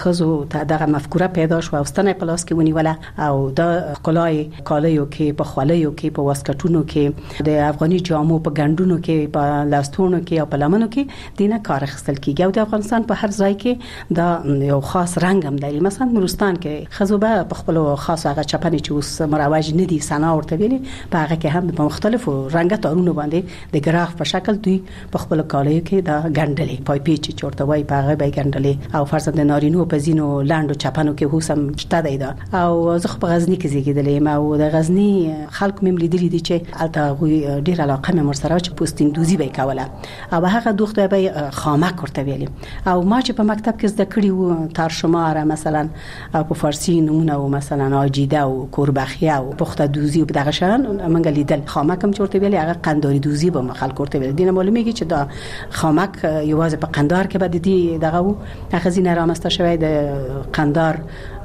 خزو ته دغه مفکوره پیدا شو او ستنه پلاس کې ونیوله او د خلای کالیو کې په خولایو کې په واسکټونو کې د افغاني جامو په ګندونو کې په لاستونو کې او په لمنو کې دینه کار اخیستل کیږي او د افغانستان په هر ځای کې دا یو خاص رنگ هم لري. مثلا نورستان کې خزو به په خپل خاص هغه چپنې چې اوس مروج نه دي سنا ورته ویلي په هغه کې هم په مختلفو رنګه تارونو باندې د ګراف په شکل دوی په خپل کالیو کې دا ګندلې پای پیچ چورته وای په هغه به ګندلې او فرضاً د نارینو په زینو لاندو چپنو کې هوسم شته دی دا او زه په غزنی کې زیږیدلې ما او د غزنی خلکو مم لیدلې دي چې الته ډیر علاقه مې مرسره چې پوستین دوزی به کوله او هغه دوخته به خامک ورته ویلي او ما چې په مکتب کې زده کړی و ترشماره مثلا په فارسی نمونه او مثلا اجیده او کوربخیه او پخته دوزی او دغه شان منګ لیدل خامک هم چورته ویلي هغه قنداری دوزی به خلک ورته ویل دینه معلومیږي چې دا خامک یوازې په قندار کې بد دي دغه هغه زینه رامسته شوی د قندار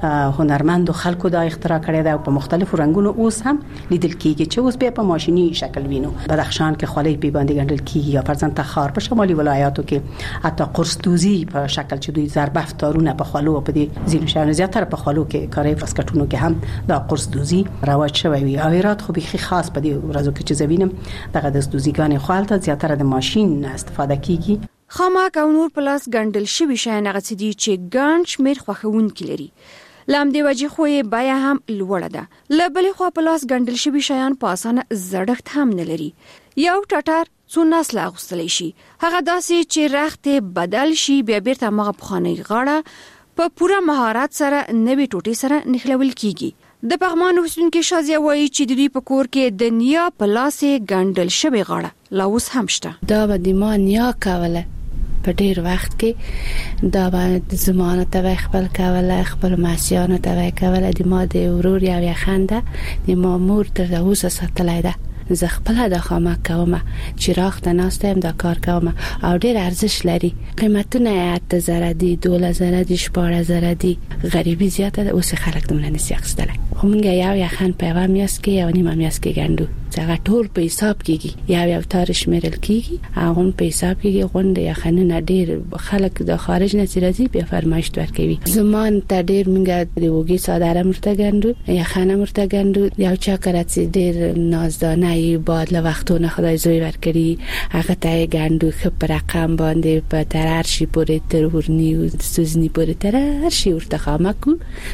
هنرمند خلکو دا اختراع کړی دا په مختلفو رنگونو اوس هم لیدل کیږي چې اوس به په ماشيني شکل وینو. بدخشان کې خولۍ په باندې ګندل کیږي یا فرضاً تخار په شمالي ولایاتو کې حتی قرص دوزی په شکل چې دوی ضربف تارونه په خولو په دې زینو شان زیاتره په خولو کې کاري فسکټونو کې هم دا قرص دوزی رواج شوی وي او هرات خو به خاص په دې ورځو کې چې زوینم دغه د دوزیګان خالته زیاتره د ماشين استفاده کیږي. خامک او نور پلاس ګندل شوی شای نه غڅدي چې ګان شمیر خوخون کلري لام دی وجه خوې بیا هم لوړه ده. لبلې خو پلاس ګندل شوی شایان په اسانه زړښت هم نه لري. یو ټټر څو نسل اغوستلی شي هغه داسې چې رخت بدل شي بیا بیرته مغه بخانه غاړه په پوره مهارت سره نوې ټوټې سره نخلول کیږي. د پغمان اوسونکو شازیا وایي چې د دوی په کور کې د نیا پلاسې ګندل شوی غاړه لا اوس هم شته. دا به د ما نیا کوله په ډیر وخت کې دا باندې زمانه ته خپل کوله خپل ماسیانه ته کوله د ما د ورور یا خنده د ما مور تر اوسه ساتلای ده. زه خپل د خامک کوم چې راخته ناستم دا کار کوم او ډیر ارزش لري. قیمتونه 8000 دي 12000 دي 14000 دي غریبي زیاته ده اوس خلک دمن نسی اخستل. خو مونږ یو خان په میاس کې یو نیمه میاس کې ګندو څنګه ټول په حساب کېږي یو تاریخ شمیرل کېږي هغه په حساب کېږي غونډه یا خننه ډیر خلک د خارج نه راځي په فرمایش ورکوي. زمان ته ډیر مونږ د وګي صادره مرته ګندو یا خانه مرته ګندو یو چا کړه ډیر نازدانه بعد له وختونه خدای زوی ورکړي هغه ته ګندو خپ رقم باندې په ترر شي پورې تر ورنی او سوزنی پورې ترر شي ورته خامکو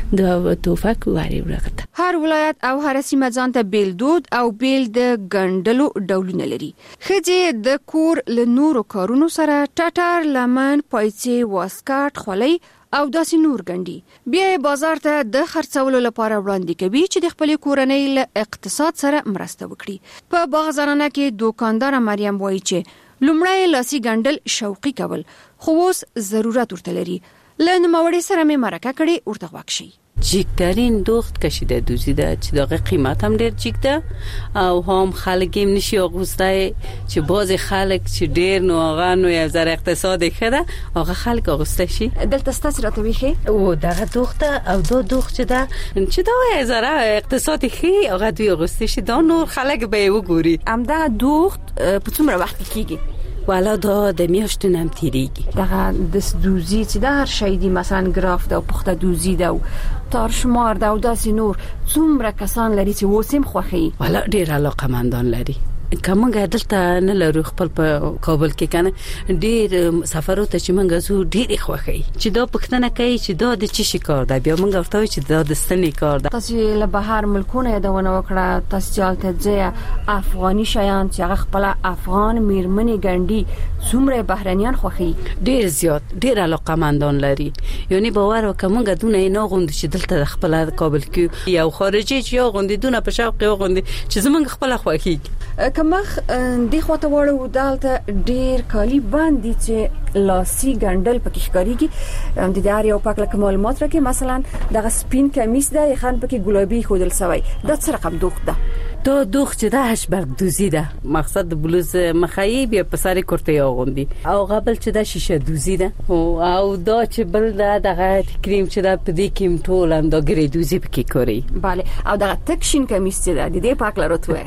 د توفک وری ورغته. هر ولایت او هر سیمه ځان ته بیل دود او بیل د ګندلو ډولونه لري. خځې د کور له نورو کارونو سره ټټر لمن پایڅې واسکټ خولۍ او داسې نور ګندي بیا بازار ته د خرڅولو لپاره وړاندې کوي چې د خپل کورنۍ له اقتصاد سره مرسته وکړي. په باغزرانه کې دوکاندار مریم وایي چې لومړی لاسي ګندل شوقي کول خو اوس ضرورت ورته لري. له نوموړي سره مې مرکه کړې ورته غوښشي. جیکترین دوخت کشیده دوزیده چې دغه قیمت هم ډیر جیکته او هم خلک هم نشي اغوسته چې باز خلک چې ډیر نو هغه نو یو ذره اقتصادي خره هغه خلک اغوسته شي. دلته ستاسو راته ویخي او دغه دوخته او دو دوخت چې دا یو ذره اقتصادي خي هغه دوی اغوسته شي دا نور خلک به وګوري. همدا دوخت په څومره وخت کېږي؟ والا دا د میاشتو نم تیریږي. دغه د دوزی چې د هر شی دی مثلا ګراف دا پخته دوزی دا تار شمار دا او داسې نور څومره کسان لري چې وسیم خوخي؟ والا ډیر علاقه مندان لري. کومه دلته نه لرو خپل په کابل کې کنه ډیر سفرات چې منګه زو ډیر خوخي چې دا پښتنه کوي چې دا د چی کار ده بیا منګه ورته چې دا د ستنې کار ده. تاسو له بهر ملکونه یادونه وکړه تاسو چالت ځه افغاني شیان چې هغه خپل افغان میرمنې ګندي څومره بهرنیان خوخي؟ ډیر زیات ډیر علاقه مندان لري. یعنی باور وکمنګه دونه نه غوند چې دلته خپل کابل کې یو خارجي چې یو غوندي دونه په شوق یو غوندي چې زمونږ خپل خوخي کمخ دی خواته وړو دالته ډیر کالی باندې چې لاسي ګندل پکې ښکاریږي. د دې یو پاک لکه معلومات راکې مثلا دغه سپین کمیس ده خان پکې ګلابي خودل سوی دا څه رقم دوخت ده؟ دا دوخت چې ده هشبرګ دوزی ده مقصد بلوز مخایب یا پساری کرته آغوندی او قبل چې ده شیشه دوزی ده او دا چې بل ده دغه کریم چې ده پدی کم طول هم دا گری دوزی پکی کاری. بله او دغه تکشین کمیس چې ده دیده پاک لرو توه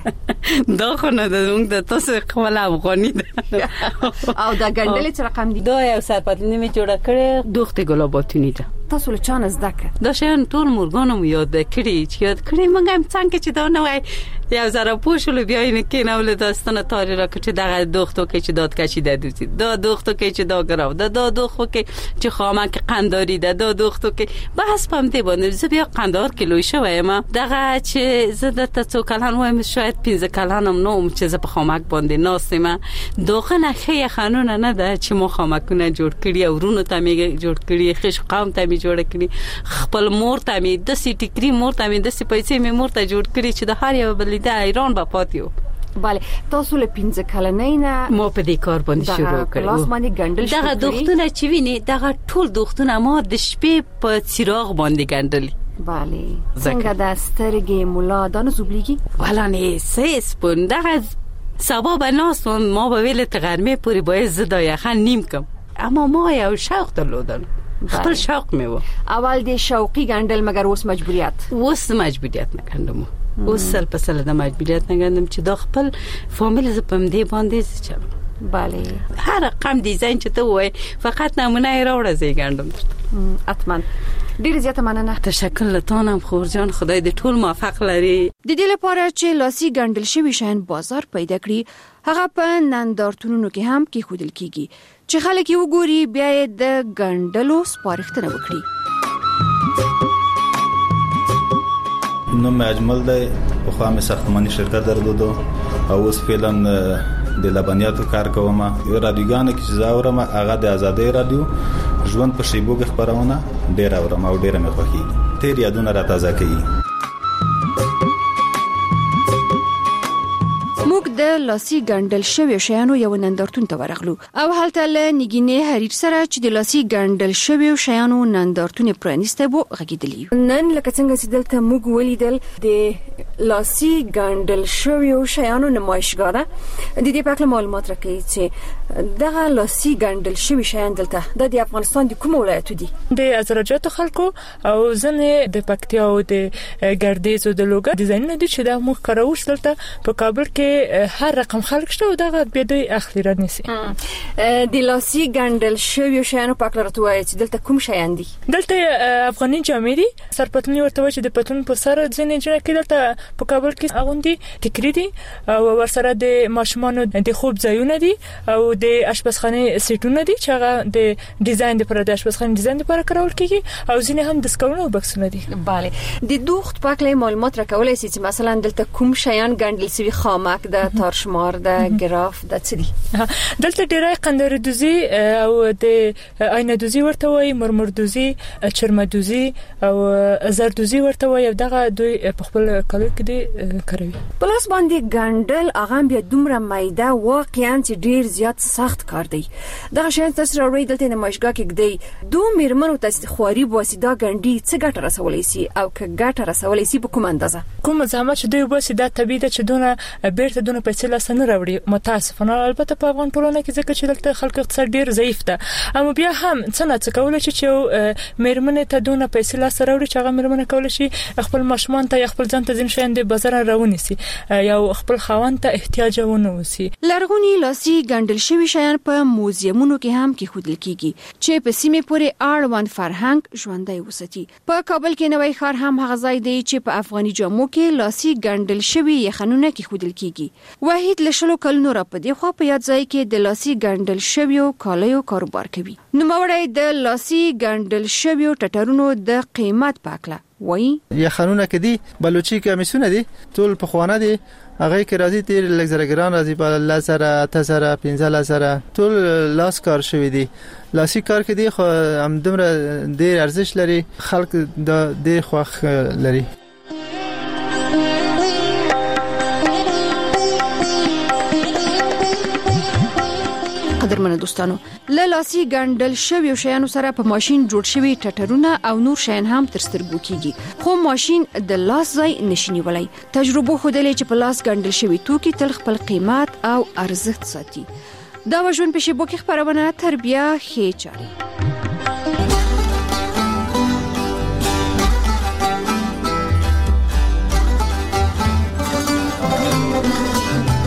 دا خونه ده اونگ ده تاسو قبل افغانی ده او دا گندلی چه رقم دی؟ دا یو سرپتلینی می جوڑا کرده دوخت گلاباتونی ده تاسو له چانه زده کړ؟ دا شیان ټول مورګانو یاد کړی چې یاد کړی موږ هم څنګه چې دا نه وای یو ذره پوښول بیا یې کې نو له داستانه تاری را کړی دغه دوختو کې چې داد کشی ده دوزی دا دوختو کې چې دا ګراو دا دوختو کې چې خامک قنداری ده دا دوختو کې بحث پم دی باندې زه بیا قندار کې لوي شوم دغه چې زه د تاسو کلان وایم شاید 15 کلانم نوم چې زه په خامک باندې ناستم دوغه نه خې قانون نه ده چې مو خامکونه جوړ کړی او ورونو ته می جوړ کړی خش قوم ته می جوړ کړی خپل مور ته می د سیټی کری مور ته می د سې پیسې می مور ته جوړ کړی چې د هر یو بل د ایران په پاتیو. بله تاسو له 15 کلنۍ نه ما په دې کار باندې شروع کړو. لاس باندې ګندل شو. دغه دوختونه چې ویني دغه ټول دوختونه ما د شپې په څراغ باندې ګندل. بله څنګه د سترګې مولا دانو زوبلیږي ولا نه سیس پون دغه سبب ناس ما به ویل تغرمه پوری باید زدا یخن نیم کم اما ما یو شوق درلودم خپل شوق میو اول د شوقي ګندل مگر اوس مجبوریت نکندم اوس سل په سل د مجبوریت نکندم چې دا خپل فامیل ز پم دی باندې چل. بله هر رقم دیزاین چې ته وای فقط نمونه راوړه زی ګندم اتمن ډیر زیاته مننه. تشکر لتانم خورجان خدای دې ټول موفق لري. د دې لپاره چې لاسي ګندل شوی شین بازار پیدا کړي هغه په نندارتونونو کې هم کې خودل کیږي چې خلک یې وګوري بیا د ګندلو سپارښتنه وکړي. نوم اجمل دی په خوا مې ساختماني شرکت درلودو او اوس فعلا د لبنیاتو کار کوم. رادیوګان کې چې زاورم هغه د آزادۍ رادیو ژوند په شیبو کې خبرونه ډیر اورم او ډیر مې خوښي تیر یادونه را تازه کوي. موږ د لاسي ګندل شوی شیانو یو نندارتون ته ورغلو او هلته له نګینې حریر سره چې د لاسي ګندل شوی شیانو نندارتون پرانیسته بو غږیدلی. نن لکه څنګه چې دلته موږ ولیدل د لاسي ګندل شوی شیانو نمایشګاه ده. د دې په اړه معلومات راکړئ چې دغه لاسي ګندل شوی شیان دلته د افغانستان د کوم ولایت دي؟ د ازرجاتو خلکو او ځنه د پکتیا او د ګردیز او د لوګر ډیزاینونه دي چې د موږ کاروش دلته په کابل کې هر رقم خلک شته او دغه به دوی اخلي رانیسي. د لاسي ګندل شوی شیانو په اړه راټوي چې دلته کوم شیان دي؟ دلته افغاني جامې دي سرپتنی ورته چې د پتون په سر ځنه جوړ کړي دلته په کابل کې اغوندي ټیکری دي او ورسره د ماشومانو د خوب ځایونه دي او د اشپزخانه سیټونه دي چې هغه د ډیزاین لپاره د اشپزخانه ډیزاین لپاره کارول کیږي او ځینې هم د سکرونو بکسونه دي. bale د دوخت په اړه معلومات راکولای شي چې مثلا دلته کوم شیان ګندل سوي خامک د تارشمار د ګراف د څه دي؟ دلته ډیرای قندر دوزی او د آینه دوزی ورته وای مرمر دوزی چرمه دوزی او زر دوزی ورته وای دغه دوی په خپل کالو کې دي کوي. پلاس باندې ګندل هغه بیا دومره مایده واقعا چې ډیر زیات سخت کار دی. دغه شین تاسو راوړی دلته نمایشګاه کې دی دوه میرمنو تاسو خواري بواسیدا ګندی څه ګټه رسولای شي او که ګټه رسولای شي په کوم اندازه؟ کوم زحمت چې دوی بواسیدا طبيعي ده چې دونه بیرته دونه پیسې لاسنه راوړي متاسفانه البته په افغان ټولنه کې ځکه چې دلته خلک اقتصاد ډیر ضعیف ده اما بیا هم څنګه کولای شي چې میرمنې ته دونه پیسې لاسه راوړي چې هغه میرمنې کولای شي خپل ماشومان ته خپل ځان ته ځین شین د بازار راونی سي یا خپل خاوند ته احتیاج ونه وسی. لرغونی لاسي ګندل شوی شیان په موزیمونو کې هم کې خودل کیږي چې په سیمه پورې اړوند فرهنګ ژوندۍ وساتي. په کابل کې نوی ښار هم هغه ځای دی چې په افغاني جامو کې لاسي ګندل شوی یخنونه کې خودل کیږي. وحید لشلو کلونو را په دی خو په یاد ځای کې د لاسي ګندل شوی کالیو کاروبار کوي. نو مورای د لاسي ګندل شوی ټټرونو د قیمت پاکله وای یخنونه کې دي بلوچي کمیسونه دي ټول په خوانه دي هغه کې راځي تیر لګزرګران راځي په لاسره تاسره 15 سره ټول لاس کار شوی دي. لاسي کار کې دي خو هم دومره ډیر ارزښت لري خلک د ډیر خوښ لري. قدرمنو دوستانو له لاسي ګندل شوی شیانو سره په ماشين جوړ شوی ټټرونه او نور شیان هم تر سترګو کیږي خو ماشين د لاس ځای نشي ولای. تجربه خودلې چې په لاس ګندل شوی توکي تل خپل قیمت او ارزښت ساتي. دا وژن په شیبو کې خبرونه تربیه خې چاري.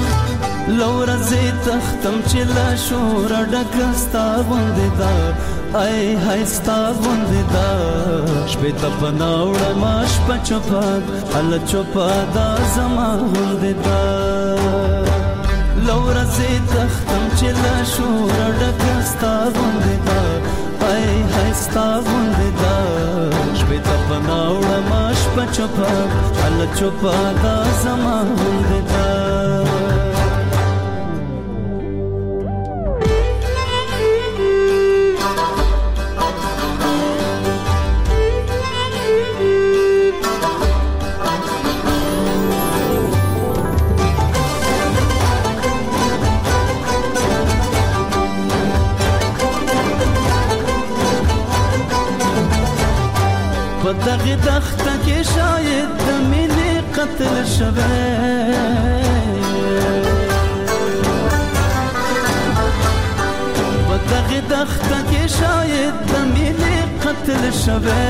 لورزه تختم چې لا شور ډکستا باندې دا ای هستا غونددا شپه پناوړه ماش پچپاد ال چپادا زما غونددا لور زه تختم چې لا شور ډکستا غونددا ای هستا غونددا شپه پناوړه ماش پچپاد ال چپادا زما غونددا دغه دخته کې شاید د مینې قتل شوه په دغه دخته کې شاید د مینې قتل شوه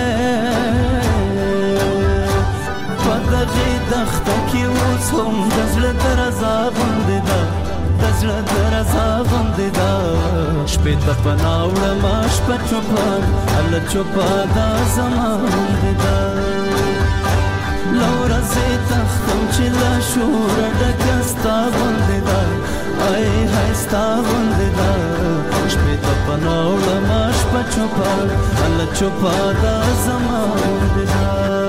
په دغه دخته کې اوس هم د زړه درزا غوندې ده د زړه درزا غوندې ده شپې ته پناوړه ما شپه چوپان هله چوپادا زما غوندې ده له ورځې تختم چې له شوره ډکه ستا غوندې ده ای های ستا غوندې ده شپې ته پناوړه ما شپه چوپان هله چوپادا زما غوندې ده